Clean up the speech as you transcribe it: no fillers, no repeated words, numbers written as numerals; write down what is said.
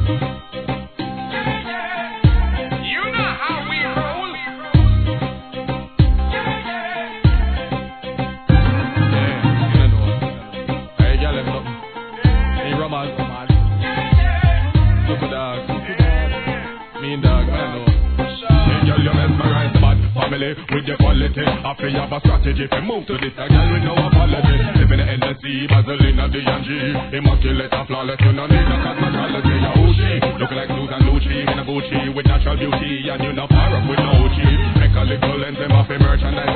With your quality, I feel you have a strategy to move to this girl with no apology. Living in the sea, Vaseline, D&G. Immaculate and flawless, you no need no cosmetology. You're OG, looking like Susan Lucci in a Gucci with natural beauty, and you no far up with no cheap. Make a little lens in my merchandise.